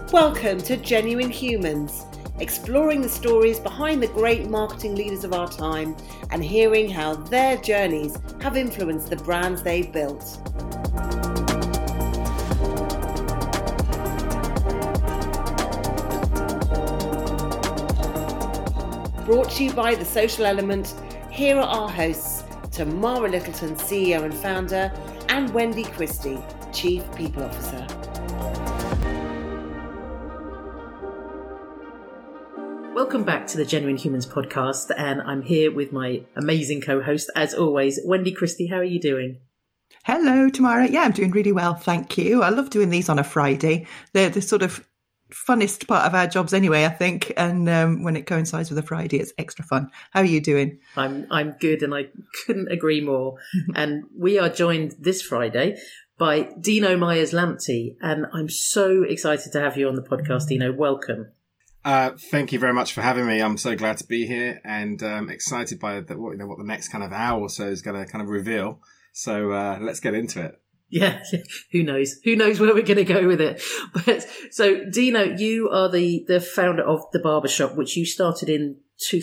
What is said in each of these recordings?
Welcome to Genuine Humans, exploring the stories behind the great marketing leaders of our time and hearing how their journeys have influenced the brands they've built. Brought to you by The Social Element, here are our hosts, Tamara Littleton, CEO and founder, and Wendy Christie, Chief People Officer. Welcome back to the Genuine Humans podcast, and I'm here with my amazing co-host, as always, Wendy Christie. How are you doing? Hello, Tamara. Yeah, I'm doing really well, thank you. I love doing these on a Friday. They're the sort of funnest part of our jobs anyway, I think, and when it coincides with a Friday, it's extra fun. How are you doing? I'm good, and I couldn't agree more. And we are joined this Friday by Dino Myers-Lamptey, and I'm so excited to have you on the podcast, Dino. Welcome. Thank you very much for having me. I'm so glad to be here and excited by what the next kind of hour or so is going to kind of reveal. So let's get into it. Yeah, who knows? Who knows where we're going to go with it? But so, Dino, you are the founder of The Barbershop, which you started in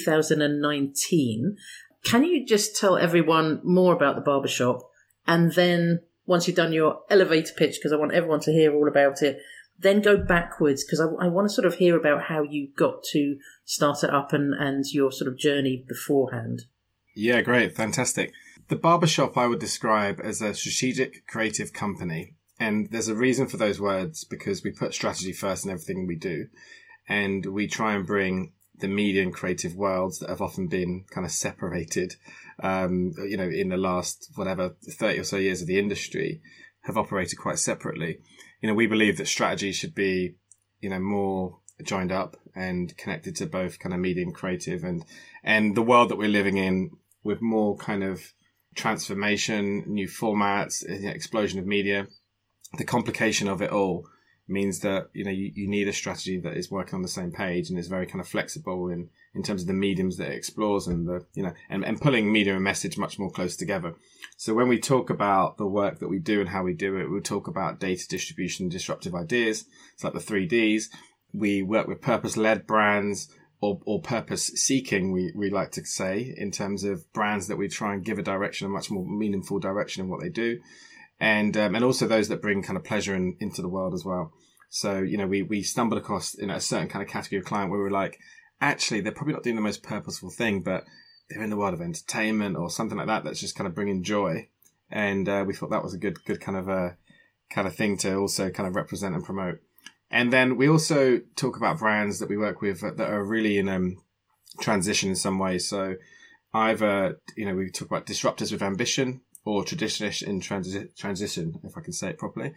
2019. Can you just tell everyone more about The Barbershop? And then once you've done your elevator pitch, because I want everyone to hear all about it, then go backwards, because I want to sort of hear about how you got to start it up and your sort of journey beforehand. Yeah, great. Fantastic. The Barbershop I would describe as a strategic creative company. And there's a reason for those words, because we put strategy first in everything we do. And we try and bring the media and creative worlds that have often been kind of separated, in the last, 30 or so years of the industry have operated quite separately. We believe that strategy should be, more joined up and connected to both kind of media and creative and the world that we're living in with more kind of transformation, new formats, explosion of media. The complication of it all means that, you need a strategy that is working on the same page and is very kind of flexible in terms of the mediums that it explores and and pulling media and message much more close together. So when we talk about the work that we do and how we do it, we'll talk about data distribution, disruptive ideas. It's like the 3Ds. We work with purpose-led brands or purpose-seeking, we like to say, in terms of brands that we try and give a direction, a much more meaningful direction in what they do. And also those that bring kind of pleasure into the world as well. So, we stumbled across, a certain kind of category of client where we're like, actually, they're probably not doing the most purposeful thing, but they're in the world of entertainment or something like that that's just kind of bringing joy. And we thought that was a good kind of thing to also kind of represent and promote. And then we also talk about brands that we work with that are really in transition in some way. So either, we talk about disruptors with ambition or traditionalists in transition, if I can say it properly.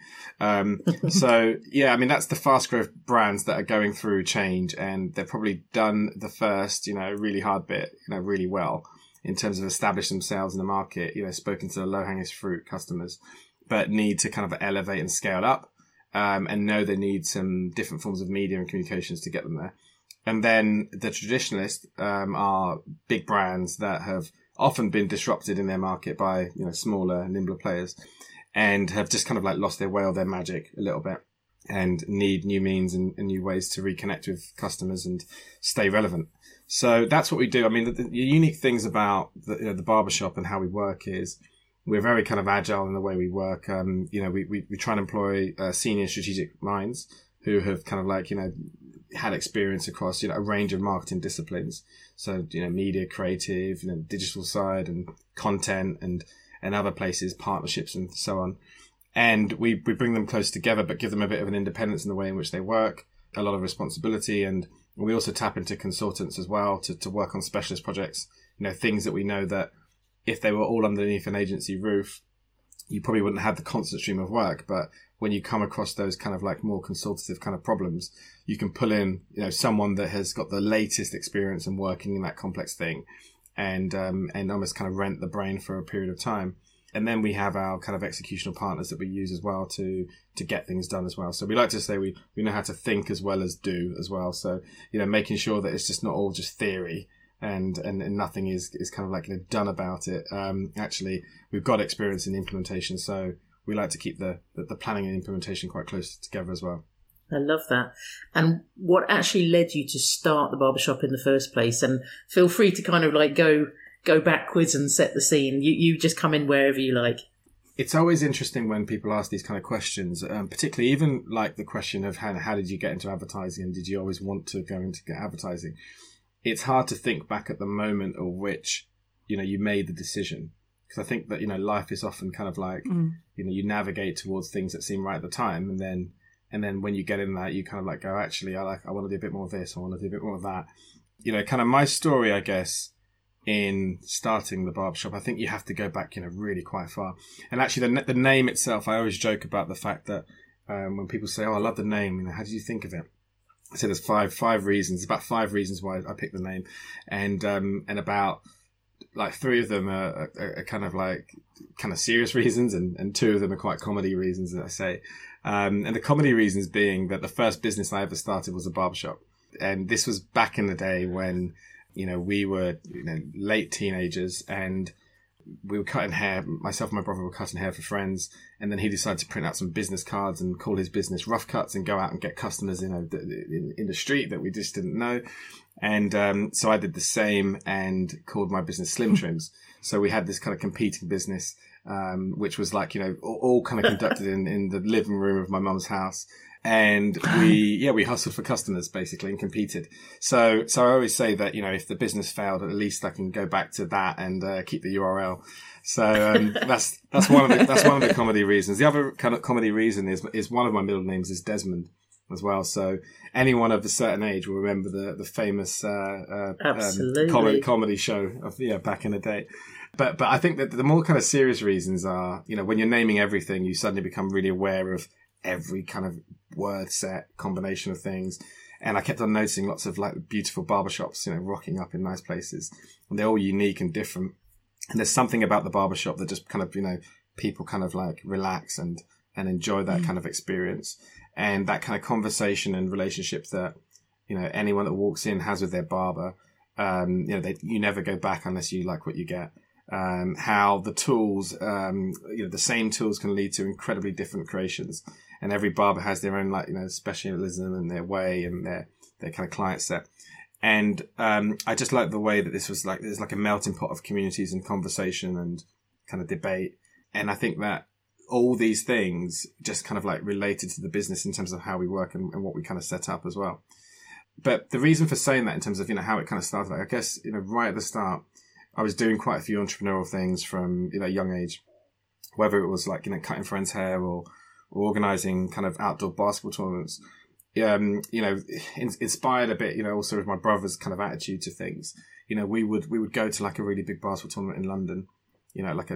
So yeah, that's the fast growth brands that are going through change, and they've probably done the first, really hard bit, really well in terms of establishing themselves in the market, spoken to the low hanging fruit customers, but need to kind of elevate and scale up, and know they need some different forms of media and communications to get them there. And then the traditionalists, are big brands that have often been disrupted in their market by, smaller, nimbler players and have just kind of like lost their way or their magic a little bit and need new means and new ways to reconnect with customers and stay relevant. So that's what we do. The unique things about the Barbershop and how we work is we're very kind of agile in the way we work. We try and employ senior strategic minds who have kind of like, had experience across, a range of marketing disciplines. So, media, creative, digital side and content and other places, partnerships and so on. And we bring them close together, but give them a bit of an independence in the way in which they work, a lot of responsibility. And we also tap into consultants as well to work on specialist projects, things that we know that if they were all underneath an agency roof, you probably wouldn't have the constant stream of work. But when you come across those kind of like more consultative kind of problems, you can pull in, someone that has got the latest experience in working in that complex thing and almost kind of rent the brain for a period of time. And then we have our kind of executional partners that we use as well to get things done as well. So we like to say we know how to think as well as do as well. So, making sure that it's just not all just theory and nothing is kind of like done about it. Actually, we've got experience in implementation. So we like to keep the planning and implementation quite close together as well. I love that. And what actually led you to start the barbershop in the first place? And feel free to kind of like go backwards and set the scene. You just come in wherever you like. It's always interesting when people ask these kind of questions, particularly even like the question of how did you get into advertising, and did you always want to go into advertising? It's hard to think back at the moment of which, you made the decision. Because I think that, life is often kind of like, you navigate towards things that seem right at the time. And then when you get in that, you kind of like go, actually, I want to do a bit more of this. I want to do a bit more of that. Kind of my story, I guess, in starting the barbershop, I think you have to go back, really quite far. And actually the name itself, I always joke about the fact that when people say, oh, I love the name, how did you think of it? I say there's five reasons, about 5 reasons why I picked the name. And about like 3 of them are kind of serious reasons, and 2 of them are quite comedy reasons, as I say. And the comedy reasons being that the first business I ever started was a barbershop. And this was back in the day when, we were late teenagers, and we were cutting hair. Myself and my brother were cutting hair for friends. And then he decided to print out some business cards and call his business Rough Cuts, and go out and get customers, in the street that we just didn't know. And so I did the same and called my business Slim Trims. So we had this kind of competing business, which was like, all kind of conducted in the living room of my mum's house. And we hustled for customers basically and competed. So I always say that, if the business failed, at least I can go back to that and keep the URL. So that's one of the comedy reasons. The other kind of comedy reason is one of my middle names is Desmond as well. So anyone of a certain age will remember the famous comedy show of back in the day. But I think that the more kind of serious reasons are, when you're naming everything, you suddenly become really aware of every kind of word set combination of things. And I kept on noticing lots of like beautiful barbershops, rocking up in nice places, and they're all unique and different. And there's something about the barbershop that just kind of, people kind of like relax and enjoy that kind of experience. And that kind of conversation and relationship that, anyone that walks in has with their barber, you never go back unless you like what you get. How the tools, the same tools can lead to incredibly different creations. And every barber has their own, specialism and their way and their kind of client set. And I just like the way that this was like, there's like a melting pot of communities and conversation and kind of debate. And I think that all these things just kind of like related to the business in terms of how we work and what we kind of set up as well. But the reason for saying that in terms of, how it kind of started, I guess, right at the start, I was doing quite a few entrepreneurial things from, a young age, whether it was like, cutting friends' hair or organizing kind of outdoor basketball tournaments, inspired a bit, also with my brother's kind of attitude to things. We would go to like a really big basketball tournament in London, like a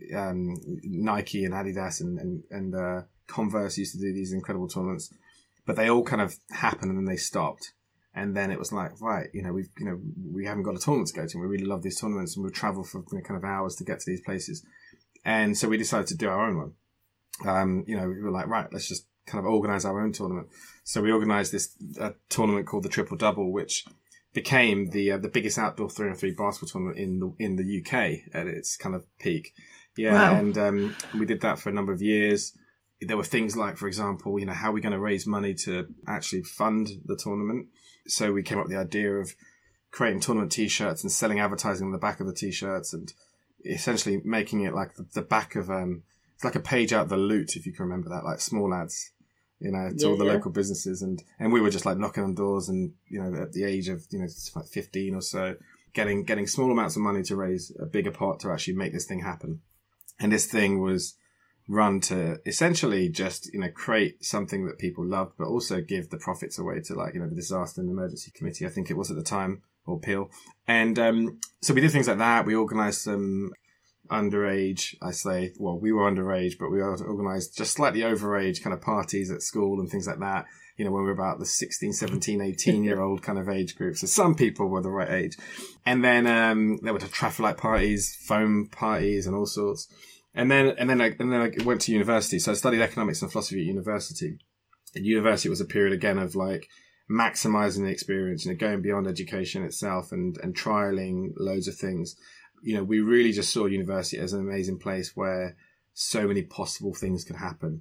Nike and Adidas and Converse used to do these incredible tournaments, but they all kind of happened and then they stopped. And then it was like, right, we haven't got a tournament to go to. And we really love these tournaments, and we travel for kind of hours to get to these places. And so we decided to do our own one. We were like, right, let's just kind of organize our own tournament. So we organized this tournament called the Triple Double, which became the biggest outdoor 3-on-3 basketball tournament in the UK at its kind of peak. Yeah, wow. And we did that for a number of years. There were things like, for example, how are we going to raise money to actually fund the tournament? So we came up with the idea of creating tournament T-shirts and selling advertising on the back of the T-shirts, and essentially making it like the back of it's like a page out of the Loot, if you can remember that, like small ads, to all the local businesses, and we were just like knocking on doors, and at the age of like 15 or so, getting small amounts of money to raise a bigger pot to actually make this thing happen. And this thing was run to essentially just, create something that people loved, but also give the profits away to like, the Disaster and Emergency Committee, I think it was at the time, or Peel. And so we did things like that. We organised some underage, we were underage, but we organised just slightly overage kind of parties at school and things like that, when we were about the 16, 17, 18-year-old kind of age group. So some people were the right age. And then there were traffic light parties, foam parties and all sorts. And then I went to university. So I studied economics and philosophy at university. And university was a period again of like maximizing the experience, going beyond education itself and trialing loads of things. We really just saw university as an amazing place where so many possible things could happen.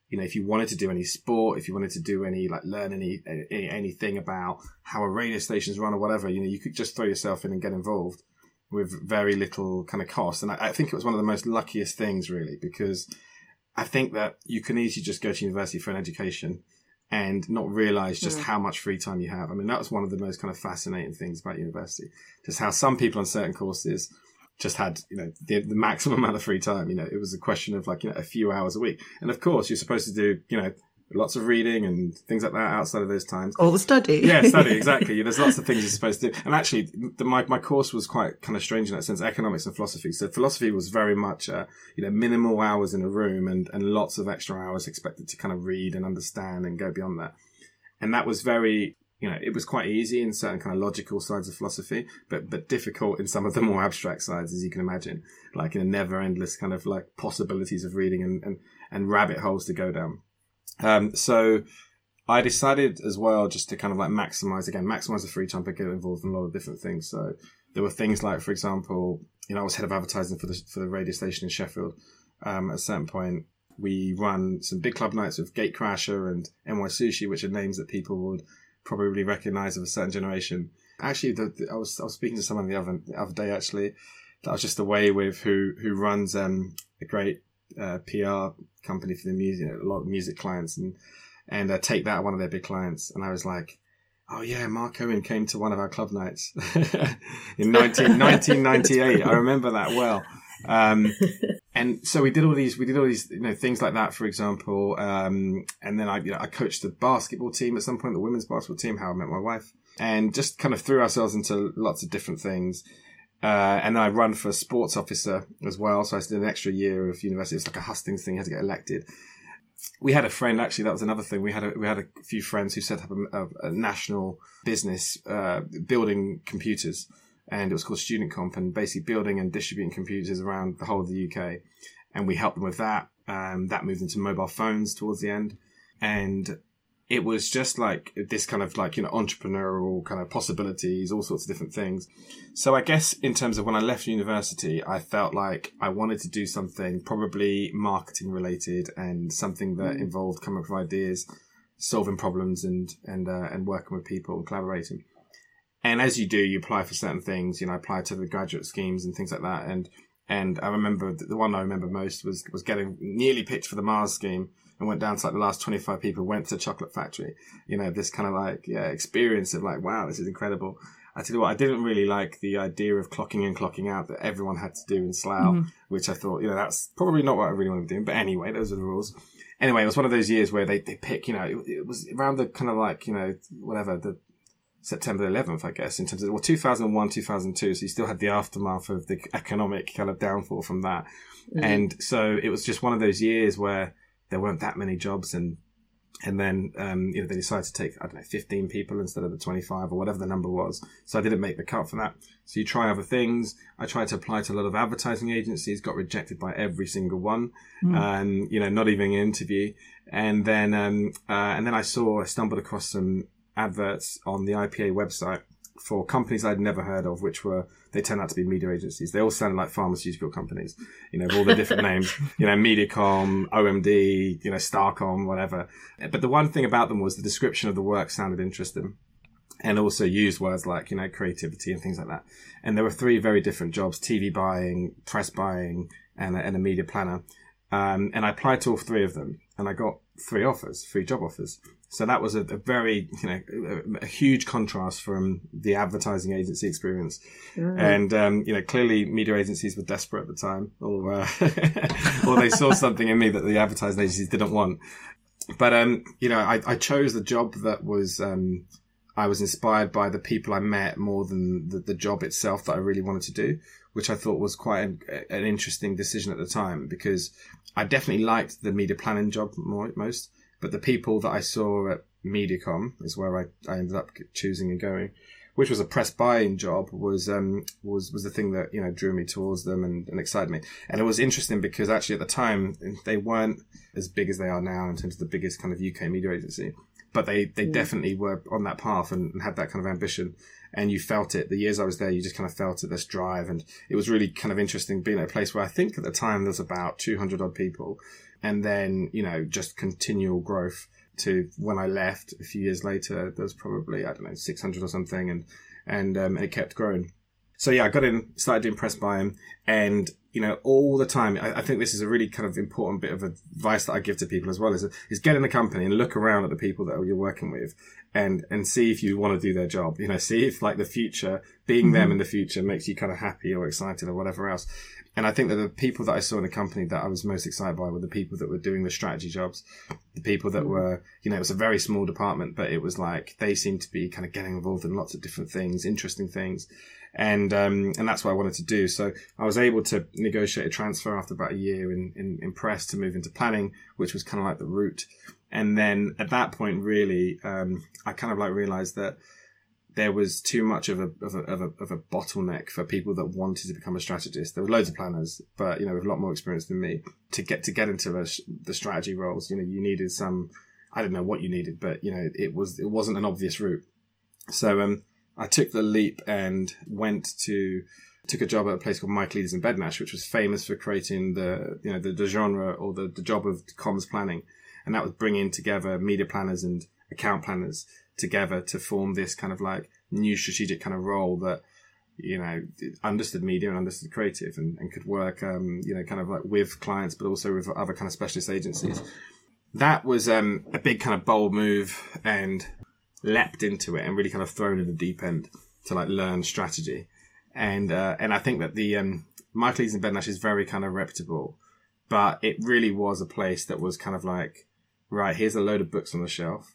if you wanted to do any sport, if you wanted to do any, like, learn anything about how a radio station's run or whatever, you could just throw yourself in and get involved with very little kind of cost. And I think it was one of the most luckiest things, really, because I think that you can easily just go to university for an education and not realize just how much free time you have. I mean, that was one of the most kind of fascinating things about university, just how some people on certain courses just had, the maximum amount of free time. It was a question of like, a few hours a week. And of course, you're supposed to do, lots of reading and things like that outside of those times. All the study. Yeah, study, exactly. There's lots of things you're supposed to do. And actually, my course was quite kind of strange in that sense, economics and philosophy. So philosophy was very much, minimal hours in a room and lots of extra hours expected to kind of read and understand and go beyond that. And that was very, it was quite easy in certain kind of logical sides of philosophy, but difficult in some of the more abstract sides, as you can imagine, like in a never endless kind of like possibilities of reading and rabbit holes to go down. So I decided as well just to kind of like maximize the free time, but get involved in a lot of different things. So there were things like, for example, I was head of advertising for the radio station in Sheffield. At a certain point, we run some big club nights with Gatecrasher and NY Sushi, which are names that people would probably recognize of a certain generation. Actually, I was speaking to someone the other day, actually, that I was just away with who runs a great PR company for the music, a lot of music clients, and Take That, one of their big clients. And I was like, oh yeah, Mark Owen came to one of our club nights in 1998. I remember that well. And so we did all these, things like that, for example. And then I coached the basketball team at some point, the women's basketball team, how I met my wife, and just kind of threw ourselves into lots of different things. And then I run for sports officer as well. So I did an extra year of university. It's like a hustings thing. You had to get elected. We had a friend, actually, that was another thing. We had a few friends who set up a national business, building computers. And it was called Student Comp, and basically building and distributing computers around the whole of the UK. And we helped them with that. That moved into mobile phones towards the end. And it was just like this kind of like, entrepreneurial kind of possibilities, all sorts of different things. So I guess in terms of when I left university, I felt like I wanted to do something probably marketing related and something that involved coming up with ideas, solving problems and working with people and collaborating. And as you do, you apply for certain things, I applied to the graduate schemes and things like that. And I remember the one I remember most was getting nearly picked for the Mars scheme and went down to like the last 25 people, went to the chocolate factory, this kind of like, experience of like, wow, this is incredible. I tell you what, I didn't really like the idea of clocking in, clocking out that everyone had to do in Slough, which I thought, that's probably not what I really want to do. But anyway, those are the rules. Anyway, it was one of those years where they pick, it was around the kind of like, whatever, the September 11th, I guess, in terms of, 2001, 2002. So you still had the aftermath of the economic kind of downfall from that. And so it was just one of those years where there weren't that many jobs. And then, they decided to take, 15 people instead of the 25 or whatever the number was. So I didn't make the cut for that. So you try other things. I tried to apply to a lot of advertising agencies, got rejected by every single one. Not even an interview. And then I stumbled across some adverts on the IPA website for companies I'd never heard of, they turned out to be media agencies. They all sounded like pharmaceutical companies, with all the different names, Mediacom, OMD, Starcom, whatever. But the one thing about them was the description of the work sounded interesting and also used words like, creativity and things like that. And there were 3 very different jobs: TV buying, press buying, and a media planner. And I applied to all 3 of them and I got 3 job offers. So that was a very, a huge contrast from the advertising agency experience. And, clearly media agencies were desperate at the time, or they saw something in me that the advertising agencies didn't want. But, I chose the job that was, I was inspired by the people I met more than the job itself that I really wanted to do, which I thought was quite an interesting decision at the time, because I definitely liked the media planning job most. But the people that I saw at Mediacom is where I ended up choosing and going, which was a press buying job, was the thing that, drew me towards them and excited me. And it was interesting because actually at the time, they weren't as big as they are now in terms of the biggest kind of UK media agency, but they definitely were on that path and had that kind of ambition. And you felt it. The years I was there, you just kind of felt it, this drive. And it was really kind of interesting being at a place where I think at the time there's about 200 odd people. And then, just continual growth to when I left a few years later, there was probably, 600 or something. And it kept growing. So yeah, I got in, started doing press by him, and all the time, I think this is a really kind of important bit of advice that I give to people as well, is get in the company and look around at the people that you're working with, and see if you want to do their job. See if like the future, being them in the future, makes you kind of happy or excited or whatever else. And I think that the people that I saw in the company that I was most excited by were the people that were doing the strategy jobs, the people that were, it was a very small department, but it was like they seemed to be kind of getting involved in lots of different things, interesting things. And that's what I wanted to do. So I was able to negotiate a transfer after about a year in press to move into planning, which was kind of like the route. And then at that point, really, I kind of like realized that there was too much of a bottleneck for people that wanted to become a strategist. There were loads of planners, but, with a lot more experience than me to get into the strategy roles. You needed some, I don't know what you needed, but, it wasn't an obvious route. So, I took the leap and took a job at a place called Mike Leaders in Bednash, which was famous for creating the genre or the job of comms planning. And that was bringing together media planners and account planners together to form this kind of like new strategic kind of role that, understood media and understood creative and could work, kind of like with clients, but also with other kind of specialist agencies. That was a big kind of bold move, and leapt into it and really kind of thrown in the deep end to like learn strategy. And I think that the Mike Leaders in Bednash is very kind of reputable, but it really was a place that was kind of like, right, here's a load of books on the shelf.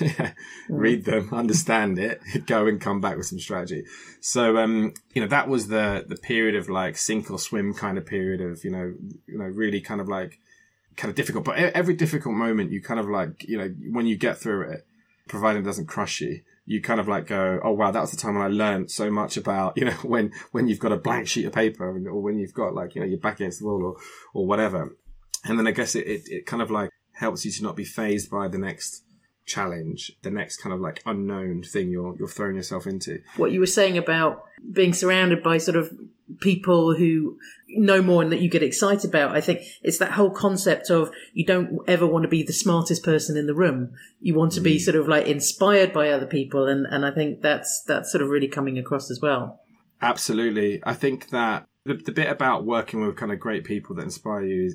Read them, understand it, go and come back with some strategy. So, that was the period of like sink or swim kind of period of, really kind of difficult. But every difficult moment, you kind of like, when you get through it, providing it doesn't crush you, you kind of like go, oh wow, that was the time when I learned so much about, when you've got a blank sheet of paper, or when you've got like, your back against the wall or whatever. And then I guess it kind of like helps you to not be fazed by the next challenge, the next kind of like unknown thing you're throwing yourself into. What you were saying about being surrounded by sort of people who know more and that you get excited about, I think it's that whole concept of you don't ever want to be the smartest person in the room. You want to be sort of like inspired by other people, and I think that's sort of really coming across as well. Absolutely. I think that the bit about working with kind of great people that inspire you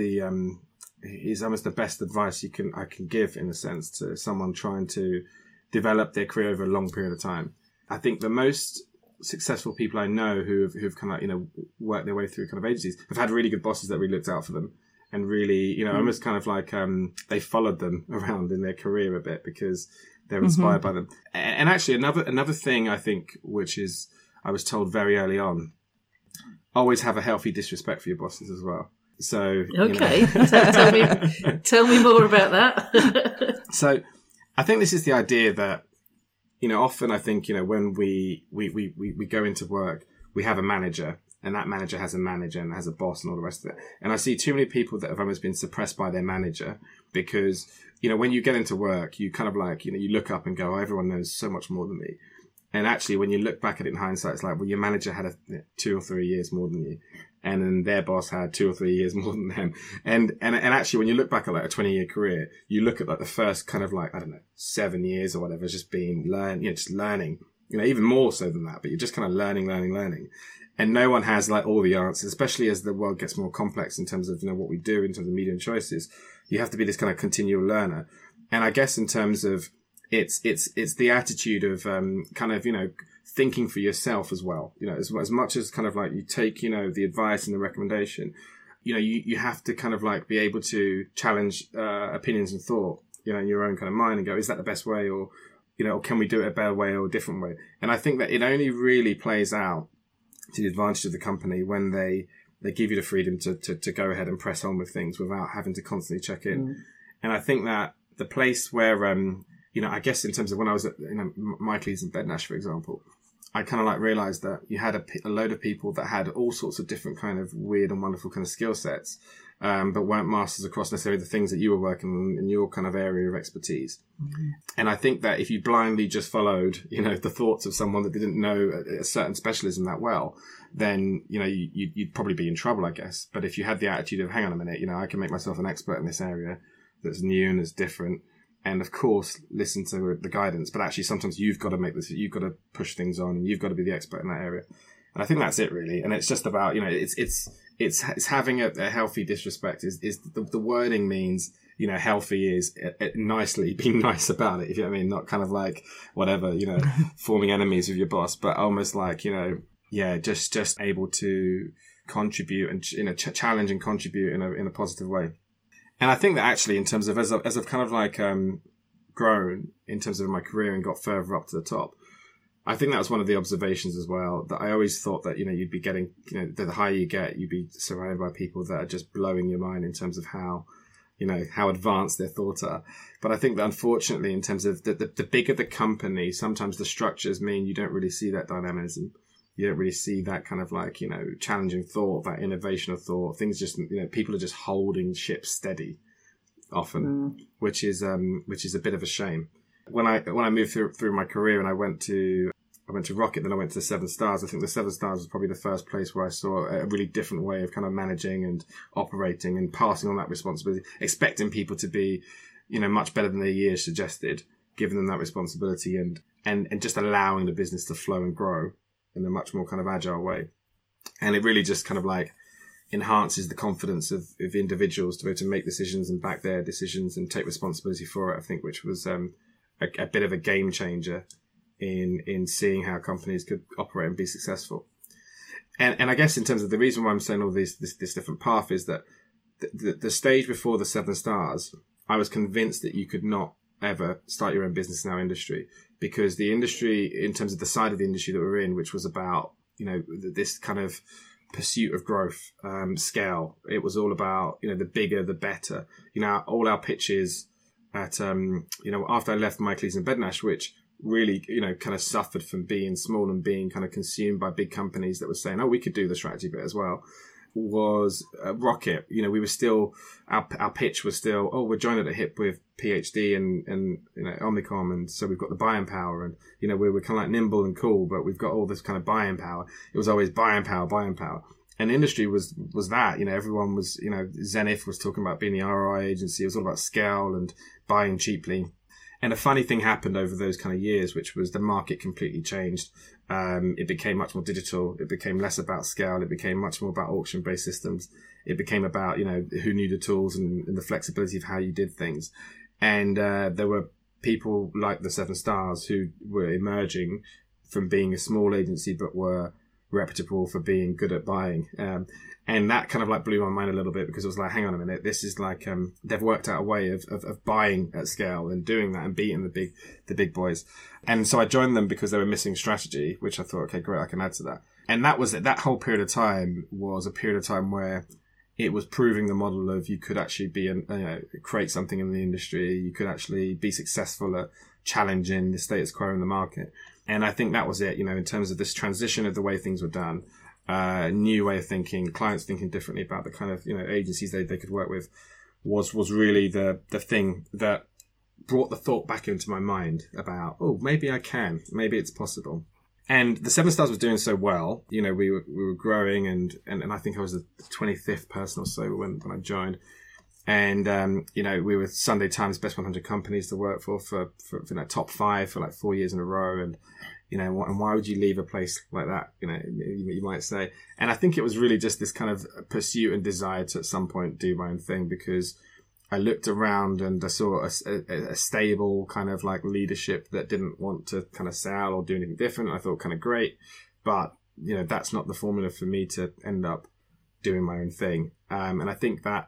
is almost the best advice I can give, in a sense, to someone trying to develop their career over a long period of time. I think the most successful people I know who've kind of, worked their way through kind of agencies have had really good bosses that really looked out for them and really, almost kind of like, they followed them around in their career a bit because they're inspired by them. And actually another thing I think, which is, I was told very early on, always have a healthy disrespect for your bosses as well. So, okay. Tell me more about that. So I think this is the idea that, often I think, when we go into work, we have a manager, and that manager has a manager and has a boss and all the rest of it. And I see too many people that have almost been suppressed by their manager because, when you get into work, you kind of like, you look up and go, oh, everyone knows so much more than me. And actually, when you look back at it in hindsight, it's like, well, your manager had 2 or 3 years more than you. And then their boss had 2 or 3 years more than them. And actually, when you look back at like a 20-year career, you look at like the first kind of like, 7 years or whatever, just being just learning, even more so than that, but you're just kind of learning. And no one has like all the answers, especially as the world gets more complex in terms of, what we do in terms of media and choices. You have to be this kind of continual learner. And I guess in terms of, it's the attitude of, kind of, thinking for yourself as well. As much as kind of like you take, the advice and the recommendation, you have to kind of like be able to challenge, opinions and thought, in your own kind of mind and go, is that the best way? Or, or can we do it a better way or a different way? And I think that it only really plays out to the advantage of the company when they give you the freedom to go ahead and press on with things without having to constantly check in. And I think that the place where, I guess in terms of when I was at, Mike Leaders in Bednash, for example, I kind of like realized that you had a load of people that had all sorts of different kind of weird and wonderful kind of skill sets. but weren't masters across necessarily the things that you were working on in your kind of area of expertise. Mm-hmm. And I think that if you blindly just followed, the thoughts of someone that didn't know a certain specialism that well, then, you'd probably be in trouble, I guess. But if you had the attitude of, hang on a minute, I can make myself an expert in this area that's new and that's different. And of course, listen to the guidance, but actually sometimes you've got to you've got to push things on, and you've got to be the expert in that area. And I think that's it really. And it's just about, it's having a healthy disrespect is the wording means, healthy is nicely being nice about it. If you know what I mean, not kind of like whatever, forming enemies with your boss, but almost like, just able to contribute and, challenge and contribute in a positive way. And I think that actually in terms of, as I've kind of like, grown in terms of my career and got further up to the top, I think that was one of the observations as well, that I always thought that, you'd be getting, the higher you get, you'd be surrounded by people that are just blowing your mind in terms of how, how advanced their thoughts are. But I think that unfortunately, in terms of the bigger the company, sometimes the structures mean you don't really see that dynamism. You don't really see that kind of like, challenging thought, that innovation of thought. Things just, people are just holding ship steady often, which is a bit of a shame. When I moved through my career and I went to Rocket, then I went to the Seven Stars. I think the Seven Stars was probably the first place where I saw a really different way of kind of managing and operating and passing on that responsibility, expecting people to be, much better than their years suggested, giving them that responsibility and just allowing the business to flow and grow in a much more kind of agile way. And it really just kind of like enhances the confidence of individuals to be able to make decisions and back their decisions and take responsibility for it, I think, which was a bit of a game changer in seeing how companies could operate and be successful. And I guess in terms of the reason why I'm saying all this different path is that the stage before the Seven Stars, I was convinced that you could not ever start your own business in our industry, because the industry, in terms of the side of the industry that we're in, which was about, this kind of pursuit of growth, scale. It was all about, the bigger, the better. All our pitches at, after I left Michaelis and Bednash, which really, kind of suffered from being small and being kind of consumed by big companies that were saying, oh, we could do the strategy bit as well, was Rocket. We were still, our pitch was still, oh, we're joined at the hip with PhD and Omnicom, and so we've got the buying power, and we're kind of like nimble and cool, but we've got all this kind of buying power. It was always buying power. And industry was that, everyone was, Zenith was talking about being the ROI agency. It was all about scale and buying cheaply. And a funny thing happened over those kind of years, which was the market completely changed. It became much more digital. It became less about scale. It became much more about auction-based systems. It became about, who knew the tools and the flexibility of how you did things. And there were people like the Seven Stars who were emerging from being a small agency, but were reputable for being good at buying. And that kind of like blew my mind a little bit, because it was like, hang on a minute, this is like, they've worked out a way of buying at scale and doing that and beating the big boys. And so I joined them because they were missing strategy, which I thought, okay, great, I can add to that. And that whole period of time was a period of time where it was proving the model of you could actually be create something in the industry. You could actually be successful at challenging the status quo in the market. And I think that was it, in terms of this transition of the way things were done, new way of thinking, clients thinking differently about the kind of, agencies they could work with, was really the thing that brought the thought back into my mind about, oh, maybe I can, maybe it's possible. And the Seven Stars was doing so well, we were growing, and I think I was the 25th person or so when I joined. And, we were Sunday Times Best 100 Companies to work for that top 5 for like 4 years in a row. And, and why would you leave a place like that? You might say. And I think it was really just this kind of pursuit and desire to at some point do my own thing, because I looked around and I saw a stable kind of like leadership that didn't want to kind of sell or do anything different. I thought, kind of great, but, that's not the formula for me to end up doing my own thing. And I think that,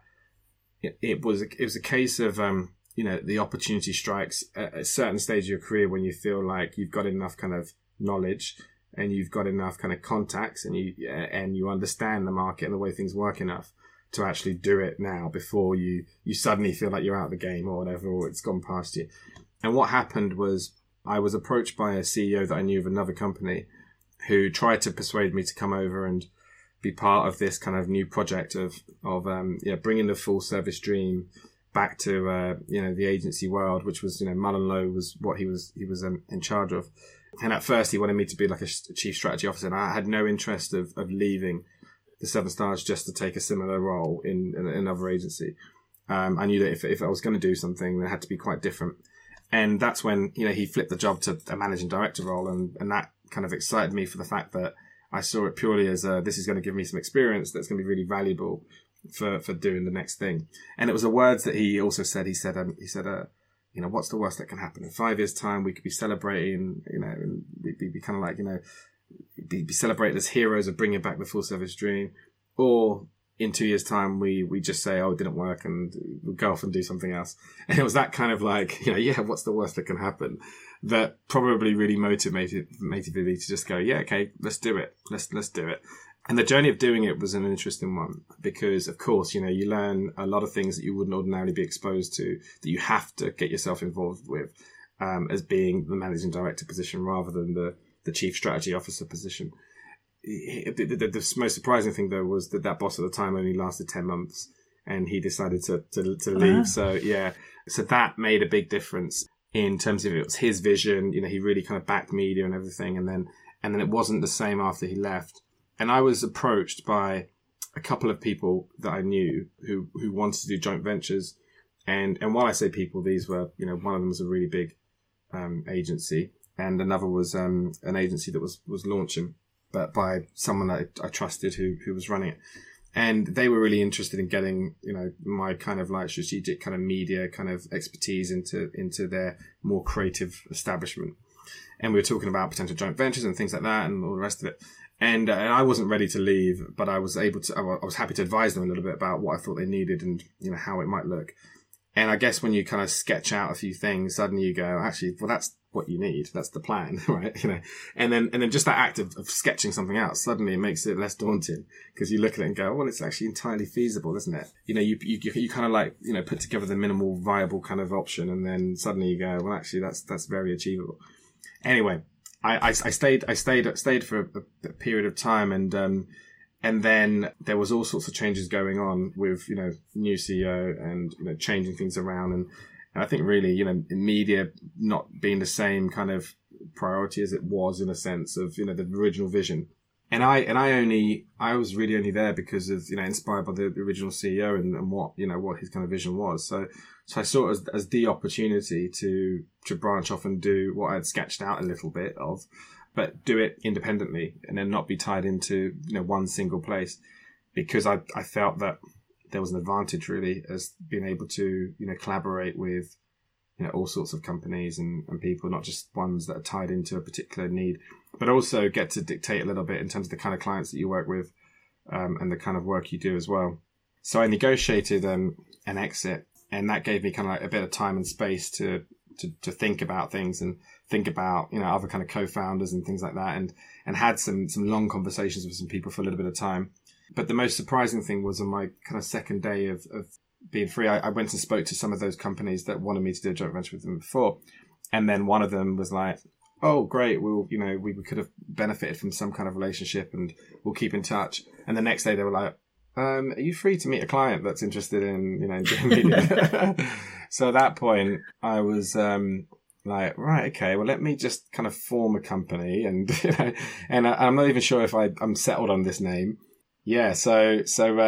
it was a case of, the opportunity strikes at a certain stage of your career when you feel like you've got enough kind of knowledge and you've got enough kind of contacts and you understand the market and the way things work enough to actually do it now before you suddenly feel like you're out of the game or whatever, or it's gone past you. And what happened was I was approached by a CEO that I knew of another company who tried to persuade me to come over and be part of this kind of new project of bringing the full service dream back to the agency world, which was Mullen Lowe was what he was in charge of. And at first he wanted me to be like a chief strategy officer, and I had no interest of leaving the Southern Stars just to take a similar role in another agency. I knew that if I was going to do something, it had to be quite different. And that's when he flipped the job to a managing director role, and that kind of excited me for the fact that I saw it purely as this is going to give me some experience that's going to be really valuable for doing the next thing. And it was the words that he also said. He said, what's the worst that can happen? In 5 years' time, we could be celebrating, and be kind of like, be celebrated as heroes of bringing back the full service dream. Or in 2 years' time, we just say, oh, it didn't work, and we'll go off and do something else. And it was that kind of like, what's the worst that can happen? That probably really motivated me to just go, yeah, okay, let's do it. Let's do it. And the journey of doing it was an interesting one because, of course, you learn a lot of things that you wouldn't ordinarily be exposed to, that you have to get yourself involved with, as being the managing director position rather than the chief strategy officer position. The most surprising thing, though, was that boss at the time only lasted 10 months and he decided to leave. So that made a big difference in terms of it was his vision. He really kind of backed media and everything. And then it wasn't the same after he left. And I was approached by a couple of people that I knew who wanted to do joint ventures. And while I say people, these were, one of them was a really big agency, and another was an agency that was launching, but by someone that I trusted who was running it. And they were really interested in getting, my kind of like strategic kind of media kind of expertise into their more creative establishment. And we were talking about potential joint ventures and things like that and all the rest of it. And I wasn't ready to leave, but I was happy to advise them a little bit about what I thought they needed and, how it might look. And I guess when you kind of sketch out a few things, suddenly you go, actually, well, that's what you need. That's the plan, right? And then just that act of sketching something out, suddenly it makes it less daunting because you look at it and go, well, it's actually entirely feasible, isn't it? You kind of like, put together the minimal viable kind of option. And then suddenly you go, well, actually, that's very achievable. Anyway, I stayed for a period of time, and then there was all sorts of changes going on with new CEO and changing things around, and I think really media not being the same kind of priority as it was in a sense of the original vision. And I was really only there because of inspired by the original CEO and what his kind of vision was. So I saw it as the opportunity to branch off and do what I'd sketched out a little bit of, but do it independently and then not be tied into one single place, because I felt that there was an advantage really as being able to collaborate with all sorts of companies and people, not just ones that are tied into a particular need, but also get to dictate a little bit in terms of the kind of clients that you work with and the kind of work you do as well. So I negotiated an exit, and that gave me kind of like a bit of time and space to think about things and think about other kind of co-founders and things like that, and had some long conversations with some people for a little bit of time. But the most surprising thing was on my kind of second day of being free, I went and spoke to some of those companies that wanted me to do a joint venture with them before, and then one of them was like, oh great, we could have benefited from some kind of relationship and we'll keep in touch. And the next day they were like, are you free to meet a client that's interested in doing media? So at that point I was like, right, okay, well, let me just kind of form a company, and and I'm not even sure if I'm settled on this name. Yeah, so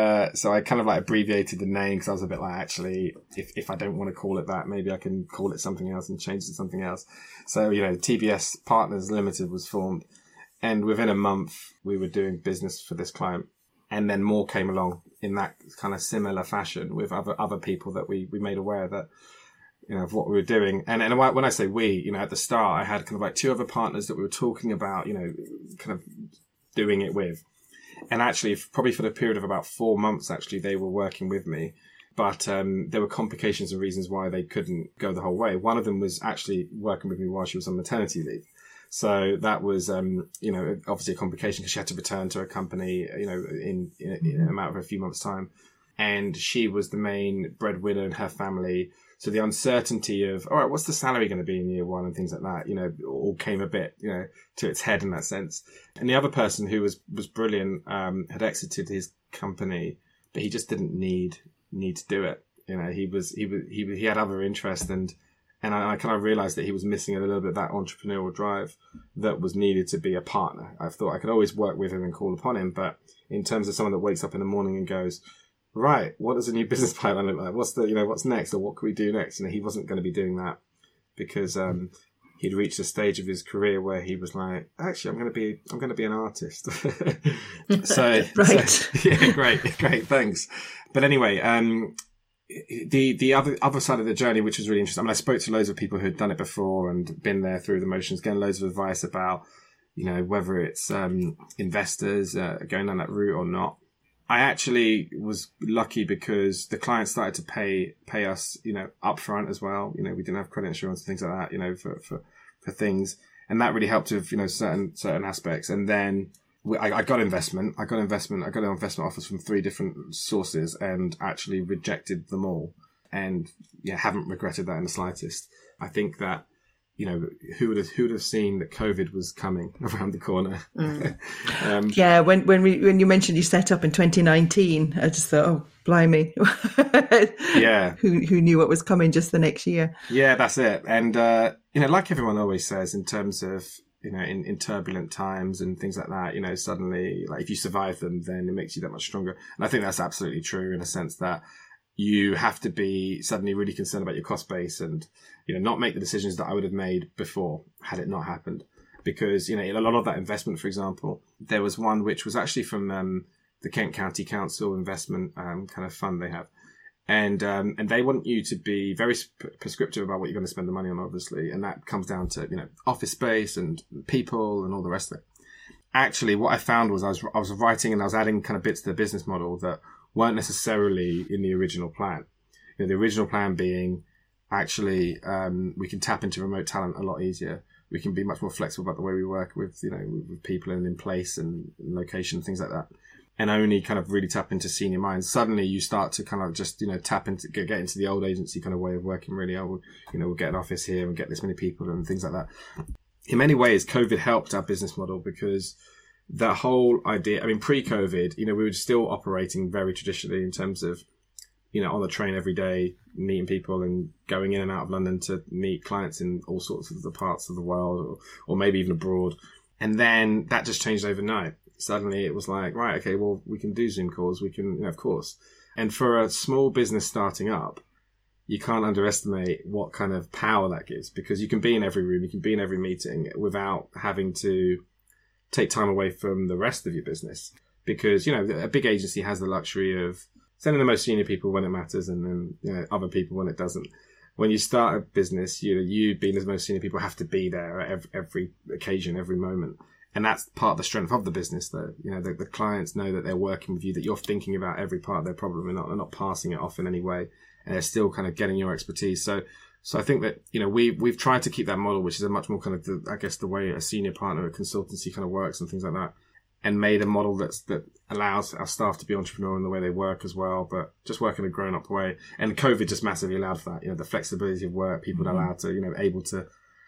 I kind of like abbreviated the name because I was a bit like, actually, if I don't want to call it that, maybe I can call it something else and change it to something else. So TBS Partners Limited was formed, and within a month we were doing business for this client, and then more came along in that kind of similar fashion with other people that we made aware that of what we were doing. And when I say we, at the start I had kind of like two other partners that we were talking about, kind of doing it with. And actually, probably for the period of about 4 months, actually, they were working with me. But there were complications and reasons why they couldn't go the whole way. One of them was actually working with me while she was on maternity leave. So that was, obviously a complication because she had to return to her company, in a matter of a few months' time. And she was the main breadwinner in her family. So the uncertainty of, all right, what's the salary going to be in year one and things like that, all came a bit, to its head in that sense. And the other person who was brilliant, had exited his company, but he just didn't need to do it. He had other interests, and I kind of realized that he was missing a little bit of that entrepreneurial drive that was needed to be a partner. I thought I could always work with him and call upon him, but in terms of someone that wakes up in the morning and goes, right, what does a new business pipeline look like? What's next, or what can we do next? He wasn't going to be doing that because he'd reached a stage of his career where he was like, actually, I'm going to be an artist. So, right. So, yeah, great, thanks. But anyway, the other side of the journey, which was really interesting. I mean, I spoke to loads of people who'd done it before and been there through the motions, getting loads of advice about, whether it's investors going down that route or not. I actually was lucky because the clients started to pay us, upfront as well. We didn't have credit insurance and things like that, for things, and that really helped with, certain aspects. And then I got investment. I got investment offers from 3 different sources, and actually rejected them all. And haven't regretted that in the slightest. I think that, who would have seen that COVID was coming around the corner? Yeah, when you mentioned you set up in 2019, I just thought, oh, blimey. Yeah. Who knew what was coming just the next year? Yeah, that's it. And, like everyone always says, in terms of, in turbulent times and things like that, suddenly, like, if you survive them, then it makes you that much stronger. And I think that's absolutely true, in a sense that you have to be suddenly really concerned about your cost base and, not make the decisions that I would have made before had it not happened. Because, a lot of that investment, for example, there was one which was actually from the Kent County Council investment kind of fund they have. And they want you to be very prescriptive about what you're going to spend the money on, obviously. And that comes down to, office space and people and all the rest of it. Actually, what I found was I was writing and I was adding kind of bits to the business model that weren't necessarily in the original plan. The original plan being, actually, we can tap into remote talent a lot easier. We can be much more flexible about the way we work with, with people and in place and location, things like that. And only kind of really tap into senior minds. Suddenly you start to kind of just, tap into, get into the old agency kind of way of working really. We'll get an office here and get this many people and things like that. In many ways, COVID helped our business model because that whole idea, pre-COVID, we were still operating very traditionally in terms of, on the train every day, meeting people and going in and out of London to meet clients in all sorts of the parts of the world or maybe even abroad. And then that just changed overnight. Suddenly it was like, right, okay, well, we can do Zoom calls. We can, of course. And for a small business starting up, you can't underestimate what kind of power that gives, because you can be in every room, you can be in every meeting without having to take time away from the rest of your business. Because, a big agency has the luxury of sending the most senior people when it matters and then, other people when it doesn't. When you start a business, you being the most senior people have to be there at every occasion, every moment. And that's part of the strength of the business, that, the clients know that they're working with you, that you're thinking about every part of their problem and they're not passing it off in any way. And they're still kind of getting your expertise. So I think that, we've tried to keep that model, which is a much more kind of, the way a senior partner, a consultancy kind of works and things like that, and made a model that allows our staff to be entrepreneurial in the way they work as well, but just work in a grown up way. And COVID just massively allowed for that, the flexibility of work, people are allowed to, able to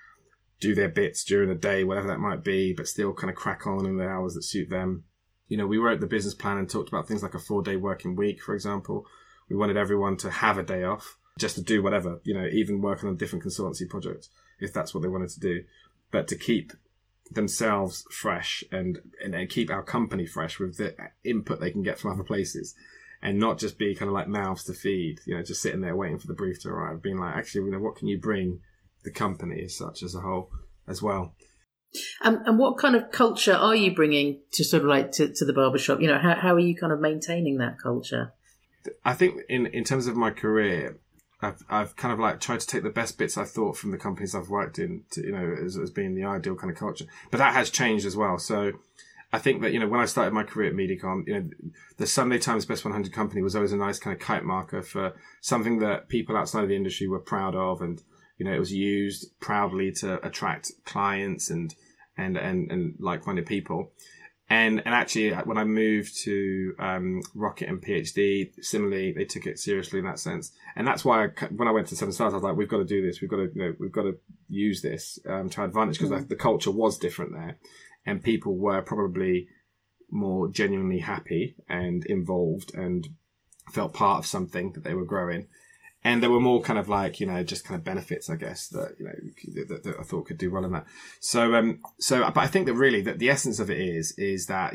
do their bits during the day, whatever that might be, but still kind of crack on in the hours that suit them. We wrote the business plan and talked about things like a 4-day working week, for example. We wanted everyone to have a day off just to do whatever, even work on a different consultancy project if that's what they wanted to do, but to keep themselves fresh and keep our company fresh with the input they can get from other places, and not just be kind of like mouths to feed, just sitting there waiting for the brief to arrive, being like, actually, what can you bring the company as such as a whole as well. And what kind of culture are you bringing to sort of like to the barbershop? How are you kind of maintaining that culture? I think in terms of my career, I've kind of like tried to take the best bits I thought from the companies I've worked in to, as being the ideal kind of culture, but that has changed as well. So I think that, when I started my career at Mediacom, the Sunday Times Best 100 company was always a nice kind of kite marker for something that people outside of the industry were proud of. And, it was used proudly to attract clients and like-minded people. And actually, when I moved to Rocket and PhD, similarly, they took it seriously in that sense. And that's why when I went to 7stars, I was like, we've got to do this. We've got to use this to our advantage, because the culture was different there, and people were probably more genuinely happy and involved and felt part of something that they were growing. And there were more kind of like, just kind of benefits, I guess, that, that I thought could do well in that. So, but I think that really that the essence of it is that,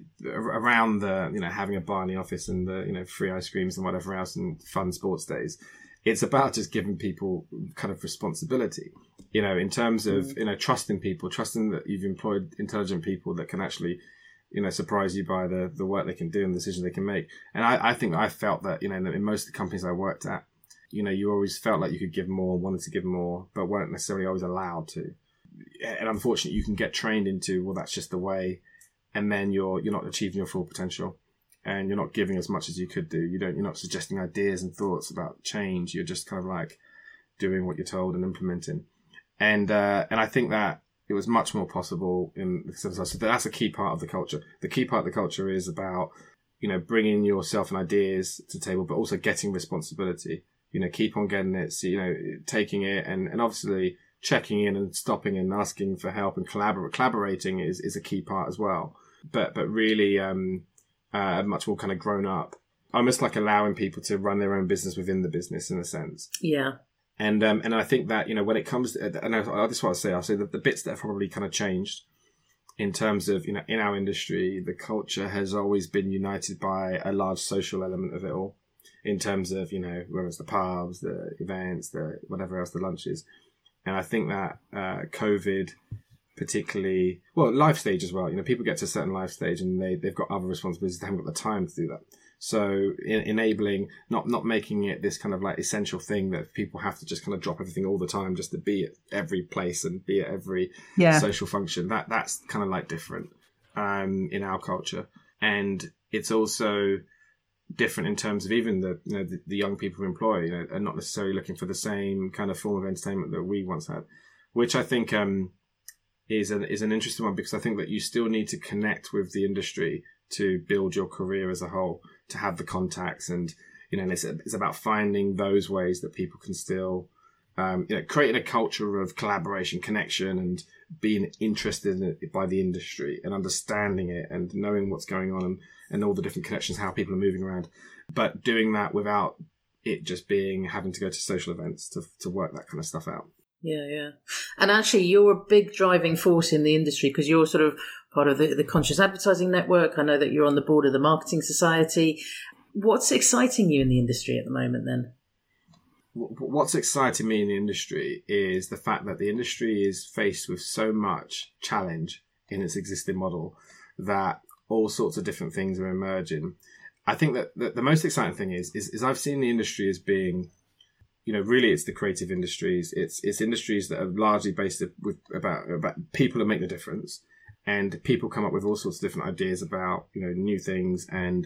around the, having a bar in the office and the, free ice creams and whatever else and fun sports days, it's about just giving people kind of responsibility, in terms of, trusting people, trusting that you've employed intelligent people that can actually, surprise you by the work they can do and the decisions they can make. And I think I felt that, in most of the companies I worked at, you always felt like you could give more, wanted to give more, but weren't necessarily always allowed to. And unfortunately, you can get trained into, well, that's just the way, and then you're not achieving your full potential, and you're not giving as much as you could do. You're not suggesting ideas and thoughts about change. You're just kind of like doing what you're told and implementing. And I think that it was much more possible in the 7stars. So that's a key part of the culture. The key part of the culture is about, bringing yourself and ideas to the table, but also getting responsibility. Keep on getting it, so, taking it and obviously checking in and stopping and asking for help and collaborating is a key part as well. But really, much more kind of grown up, almost like allowing people to run their own business within the business in a sense. Yeah. And I think that, when it comes to, and that's what I'll say that the bits that have probably kind of changed in terms of, in our industry, the culture has always been united by a large social element of it all. In terms of, whether it's the pubs, the events, the whatever else, the lunches. And I think that COVID particularly, well, life stage as well. People get to a certain life stage and they've got other responsibilities. They haven't got the time to do that. So enabling, not making it this kind of like essential thing that people have to just kind of drop everything all the time just to be at every place and be at every social function. That's kind of like different in our culture. And it's also different in terms of even the young people we employ, are not necessarily looking for the same kind of form of entertainment that we once had, which I think is an interesting one, because I think that you still need to connect with the industry to build your career as a whole, to have the contacts, and and it's about finding those ways that people can still creating a culture of collaboration, connection, and being interested in it by the industry and understanding it and knowing what's going on and all the different connections, how people are moving around, but doing that without it just having to go to social events to work that kind of stuff out. Yeah. And actually, you're a big driving force in the industry, because you're sort of part of the Conscious Advertising Network. I know that you're on the board of the Marketing Society. What's exciting you in the industry at the moment then? What's exciting me in the industry is the fact that the industry is faced with so much challenge in its existing model that all sorts of different things are emerging. I think that the most exciting thing is I've seen the industry as being, really it's the creative industries. It's industries that are largely based about people that make the difference, and people come up with all sorts of different ideas about, new things, and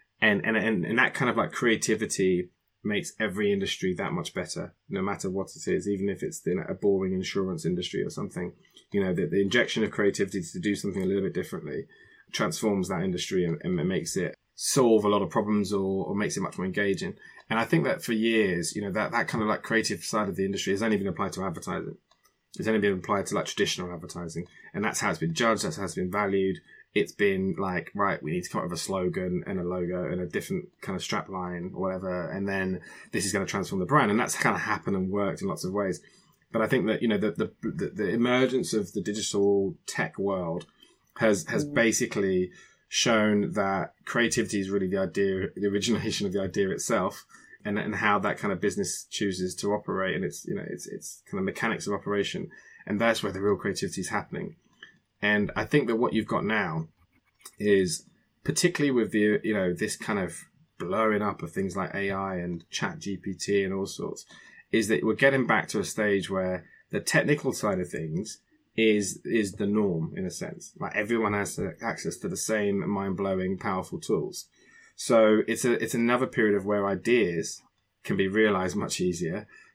that kind of like creativity makes every industry that much better, no matter what it is, even if it's a boring insurance industry or something. The injection of creativity to do something a little bit differently transforms that industry and makes it solve a lot of problems or makes it much more engaging. And I think that for years, that kind of like creative side of the industry has only been applied to advertising. It's only been applied to like traditional advertising. And that's how it's been judged, that's how it's been valued. It's been like, right, we need to come up with a slogan and a logo and a different kind of strap line or whatever, and then this is going to transform the brand. And that's kind of happened and worked in lots of ways. But I think that, the emergence of the digital tech world has basically shown that creativity is really the idea, the origination of the idea itself, and how that kind of business chooses to operate, and it's kind of mechanics of operation, and that's where the real creativity is happening. And I think that what you've got now is, particularly with the this kind of blowing up of things like AI and ChatGPT and all sorts, is that we're getting back to a stage where the technical side of things is the norm, in a sense. Like, everyone has access to the same mind-blowing, powerful tools. So it's another period of where ideas can be realized much easier,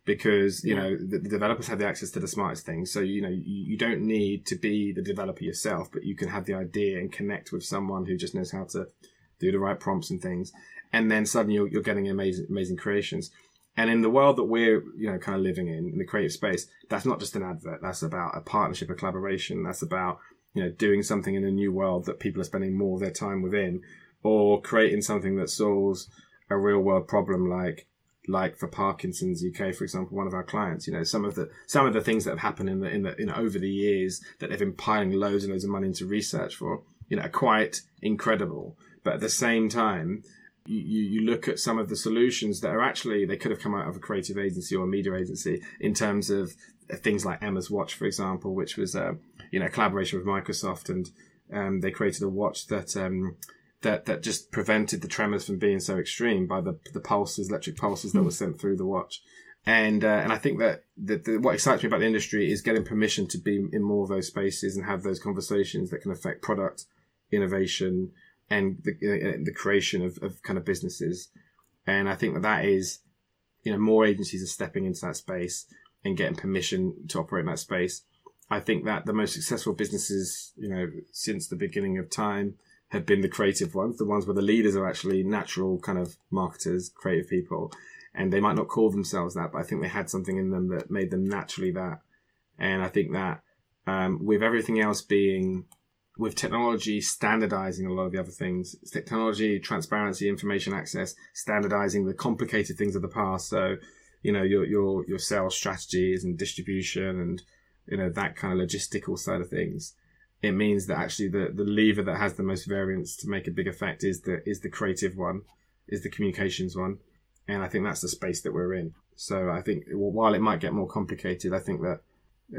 because, you know, the developers have the access to the smartest things. So, you know, you don't need to be the developer yourself, but you can have the idea and connect with someone who just knows how to do the right prompts and things. And then suddenly you're getting amazing creations. And in the world that we're, you know, kind of living in the creative space, that's not just an advert. That's about a partnership, a collaboration. That's about, you know, doing something in a new world that people are spending more of their time within, or creating something that solves a real world problem, like for Parkinson's UK, for example, one of our clients. You know, some of the things that have happened in the you know, over the years that they've been piling loads and loads of money into research for, you know, are quite incredible. But at the same time, you look at some of the solutions that are actually, they could have come out of a creative agency or a media agency, in terms of things like Emma's Watch, for example, which was you know, a collaboration with Microsoft, and they created a watch that just prevented the tremors from being so extreme by the pulses, electric pulses that were sent through the watch. And I think that what excites me about the industry is getting permission to be in more of those spaces and have those conversations that can affect product innovation and the creation of kind of businesses. And I think that is, you know, more agencies are stepping into that space and getting permission to operate in that space. I think that the most successful businesses, you know, since the beginning of time, have been the creative ones, the ones where the leaders are actually natural kind of marketers, creative people. And they might not call themselves that, but I think they had something in them that made them naturally that. And I think that with everything else being, with technology standardizing a lot of the other things, technology, transparency, information access, standardizing the complicated things of the past. So, you know, your sales strategies and distribution and, you know, that kind of logistical side of things. It means that actually the lever that has the most variance to make a big effect is the creative one, is the communications one. And I think that's the space that we're in. So I think while it might get more complicated, I think that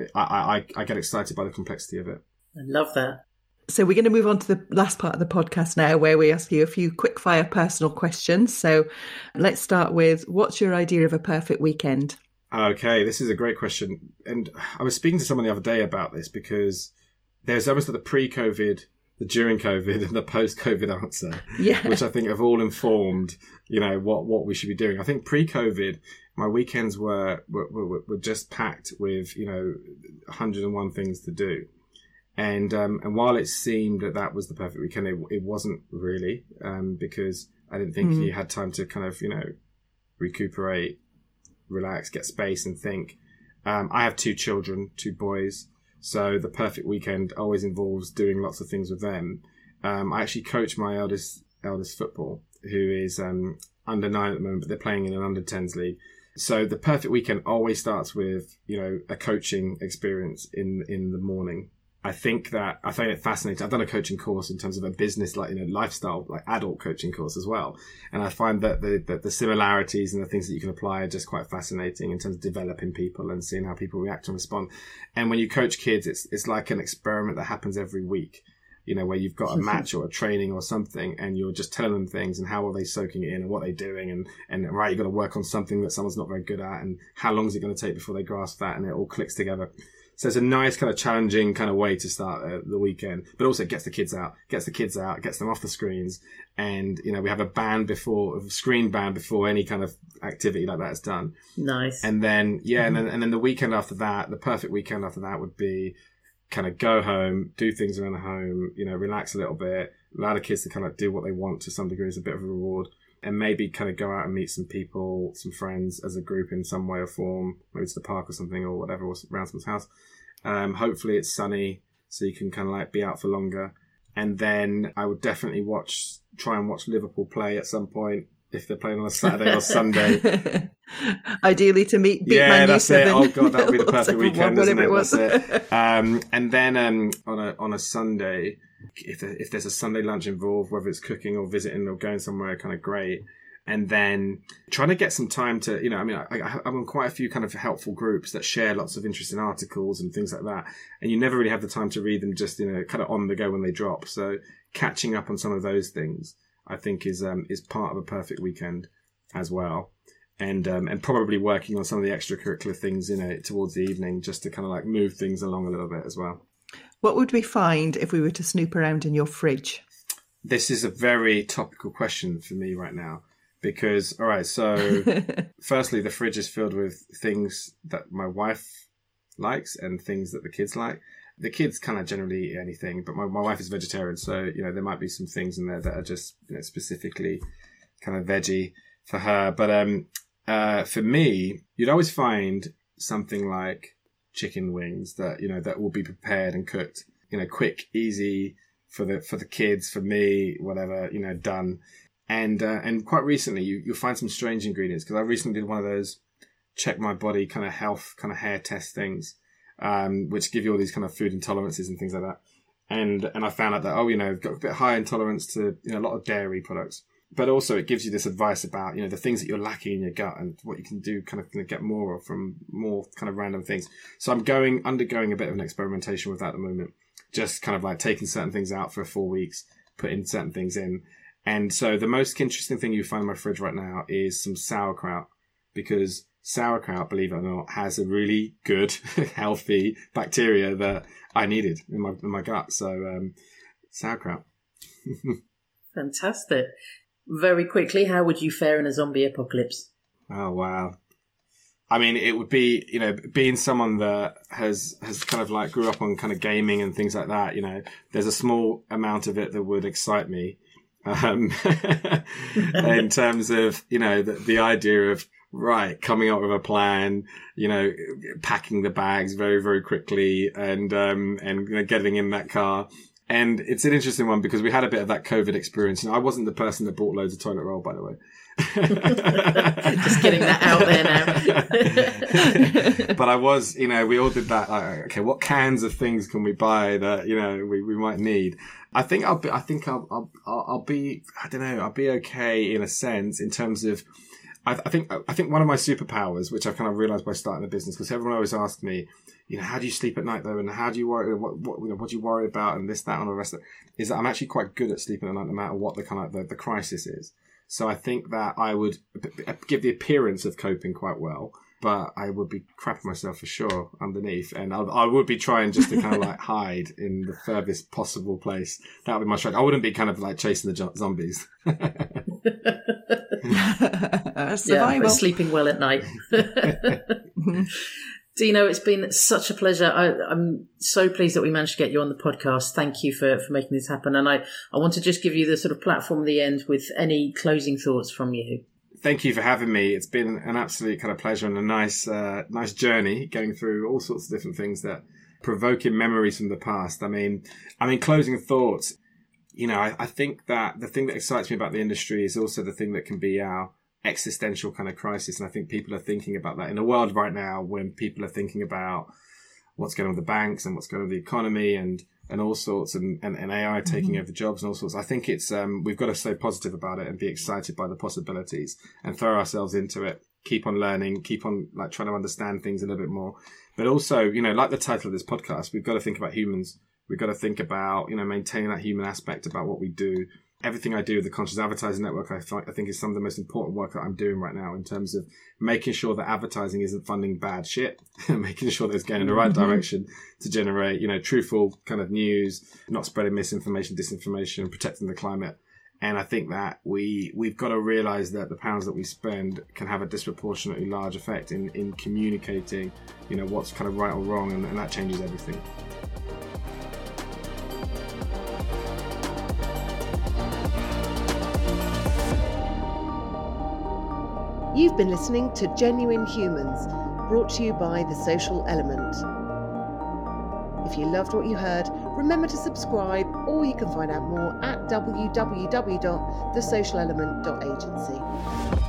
I get excited by the complexity of it. I love that. So we're going to move on to the last part of the podcast now, where we ask you a few quick-fire personal questions. So let's start with, what's your idea of a perfect weekend? Okay, this is a great question. And I was speaking to someone the other day about this, because there's almost the pre-COVID, the during COVID, and the post-COVID answer, which I think have all informed, you know, what we should be doing. I think pre-COVID, my weekends were just packed with, you know, 101 things to do. And while it seemed that was the perfect weekend, it wasn't really, because I didn't think you had time to kind of, you know, recuperate, relax, get space and think. I have 2 children, 2 boys. So the perfect weekend always involves doing lots of things with them. I actually coach my eldest football, who is under 9 at the moment, but they're playing in an under 10s league. So the perfect weekend always starts with, you know, a coaching experience in the morning. I think that I find it fascinating. I've done a coaching course in terms of a business, like, you know, lifestyle, like adult coaching course as well. And I find that the similarities and the things that you can apply are just quite fascinating in terms of developing people and seeing how people react and respond. And when you coach kids, it's like an experiment that happens every week, you know, where you've got a match or a training or something, and you're just telling them things and how are they soaking it in and what they're doing. And right, you've got to work on something that someone's not very good at, and how long is it going to take before they grasp that, and it all clicks together. So it's a nice kind of challenging kind of way to start the weekend, but also gets the kids out, gets them off the screens. And, you know, we have a screen ban before any kind of activity like that is done. Nice. And then, and then the weekend after that, the perfect weekend after that would be kind of go home, do things around the home, you know, relax a little bit, allow the kids to kind of do what they want to some degree as a bit of a reward. And maybe kind of go out and meet some people, some friends as a group in some way or form, maybe to the park or something or whatever, or around someone's house. Hopefully it's sunny, so you can kind of like be out for longer. And then I would definitely try and watch Liverpool play at some point, if they're playing on a Saturday or Sunday. Ideally to beat Man U 7. That's it. Oh God, that would be the perfect weekend, isn't it? That's it. And then on a Sunday, if there's a Sunday lunch involved, whether it's cooking or visiting or going somewhere, kind of great. And then trying to get some time to, you know, I mean, I'm on quite a few kind of helpful groups that share lots of interesting articles and things like that. And you never really have the time to read them, just, you know, kind of on the go when they drop. So catching up on some of those things, I think is part of a perfect weekend as well. And probably working on some of the extracurricular things, you know, towards the evening, just to kind of like move things along a little bit as well. What would we find if we were to snoop around in your fridge? This is a very topical question for me right now. Because, all right, so firstly, the fridge is filled with things that my wife likes and things that the kids like. The kids kind of generally eat anything, but my wife is vegetarian, so, there might be some things in there that are just, specifically kind of veggie for her. But for me, you'd always find something like chicken wings that, that will be prepared and cooked, quick, easy for the kids, for me, whatever, done. And quite recently, you'll find some strange ingredients, because I recently did one of those check my body kind of health, kind of hair test things, which give you all these kind of food intolerances and things like that. And I found out that, I've got a bit high intolerance to, a lot of dairy products. But also it gives you this advice about, the things that you're lacking in your gut and what you can do kind of get more of from more kind of random things. So I'm undergoing a bit of an experimentation with that at the moment. Just kind of like taking certain things out for 4 weeks, putting certain things in. And so the most interesting thing you find in my fridge right now is some sauerkraut, because sauerkraut, believe it or not, has a really good, healthy bacteria that I needed in my gut. So sauerkraut. Fantastic. Very quickly, how would you fare in a zombie apocalypse? Oh, wow. I mean, it would be, being someone that has kind of like grew up on kind of gaming and things like that, there's a small amount of it that would excite me. In terms of, the idea of, right, coming up with a plan, packing the bags very, very quickly and getting in that car. And it's an interesting one because we had a bit of that COVID experience. I wasn't the person that bought loads of toilet roll, by the way. Just getting that out there now. But I was, we all did that. Like, okay, what cans of things can we buy that, we might need? I think I'll be, I don't know, I'll be okay in a sense in terms of, I think one of my superpowers, which I've kind of realized by starting the business, because everyone always asks me, how do you sleep at night though? And how do you worry, what do you worry about? And this, that, and all the rest of it, is that I'm actually quite good at sleeping at night, no matter what the kind of the crisis is. So I think that I would give the appearance of coping quite well, but I would be crapping myself for sure underneath. And I would be trying just to kind of like hide in the furthest possible place. That would be my struggle. I wouldn't be kind of like chasing the zombies. Yeah, but sleeping well at night. Dino, it's been such a pleasure. I'm so pleased that we managed to get you on the podcast. Thank you for making this happen. And I want to just give you the sort of platform at the end with any closing thoughts from you. Thank you for having me. It's been an absolute kind of pleasure and a nice journey going through all sorts of different things that provoking memories from the past. I mean, closing thoughts. I think that the thing that excites me about the industry is also the thing that can be our existential kind of crisis. And I think people are thinking about that in a world right now when people are thinking about what's going on with the banks and what's going on with the economy and all sorts and AI taking over jobs and all sorts. I think it's, we've got to stay positive about it and be excited by the possibilities and throw ourselves into it. Keep on learning, keep on like trying to understand things a little bit more. But also, like the title of this podcast, we've got to think about humans. We've got to think about, maintaining that human aspect about what we do. Everything I do with the Conscious Advertising Network, I think is some of the most important work that I'm doing right now in terms of making sure that advertising isn't funding bad shit, making sure that it's going in the right direction to generate, truthful kind of news, not spreading misinformation, disinformation, protecting the climate. And I think that we've got to realize that the pounds that we spend can have a disproportionately large effect in communicating, what's kind of right or wrong, and that changes everything. You've been listening to Genuine Humans, brought to you by The Social Element. If you loved what you heard, remember to subscribe, or you can find out more at www.thesocialelement.agency.